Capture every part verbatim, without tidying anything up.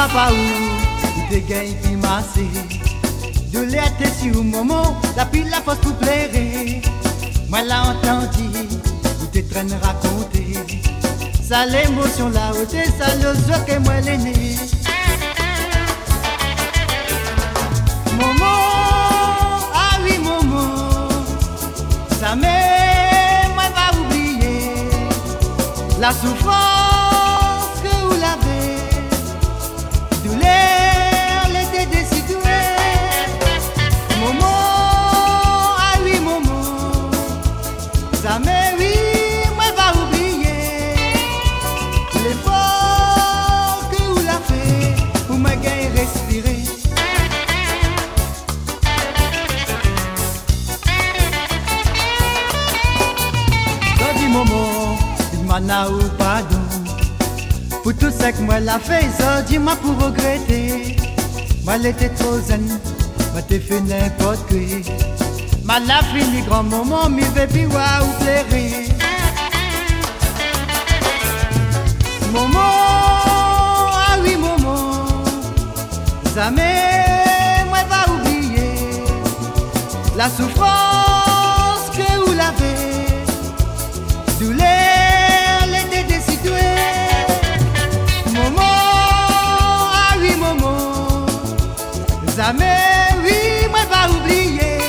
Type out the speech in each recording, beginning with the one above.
pas où, où t'es gagné qui massé. De l'air t'es sur mon moment, la pile la force pour plaire. Moi l'a entendu, où t'es train de raconter. Ça l'émotion là où t'es, ça le zo que moi l'aîné. Momo, ah oui Momo, ça m'est, moi va oublier la souffrance que vous l'avez, douleur l'été décidé. Momo, ah oui Momo, ça m'est, oui, moi va oublier l'effort que vous l'avez pour me gagner respirer. Momo, dis-moi ou pardon pour tout ce que moi l'a fait, ça dis-moi pour regretter. Moi l'étais trop zen, moi t'ai fait n'importe quoi. Ma la fini grand moment, mi baby wa ou plairait. Momo, ah oui Momo, jamais moi va oublier la souffrance que vous l'avez. Douleur l'été décidé. Momo, ah oui Momo, jamais, oui, moi va oublier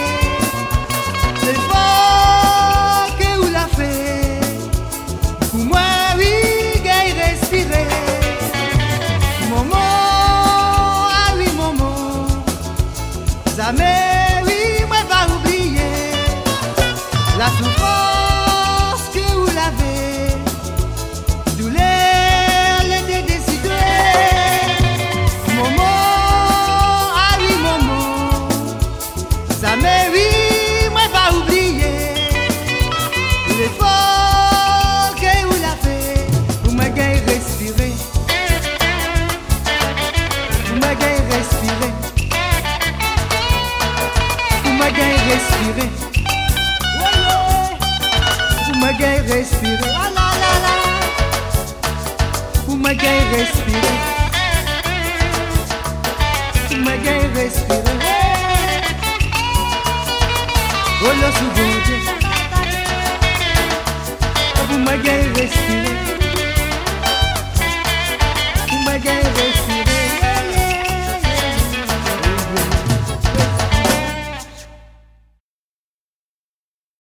l'effort que vous l'a fait. Pour moi, oui, gay respirer. Momo, ah oui Momo, jamais, oui, moi va oublier la souffrance. Douleur l'été décidé. Momo, ah oui Momo, jamais oui, moi va oublier l'effort que vous l'avez fait pour me gagner respirer. Pour me gagner respirer. Pour me gagner respirer. Pour me gagner respirer. Ah la la la. Pour me gagner respirer. Pour me gagner respirer. Oh le souvenir. Pour me gagner respirer.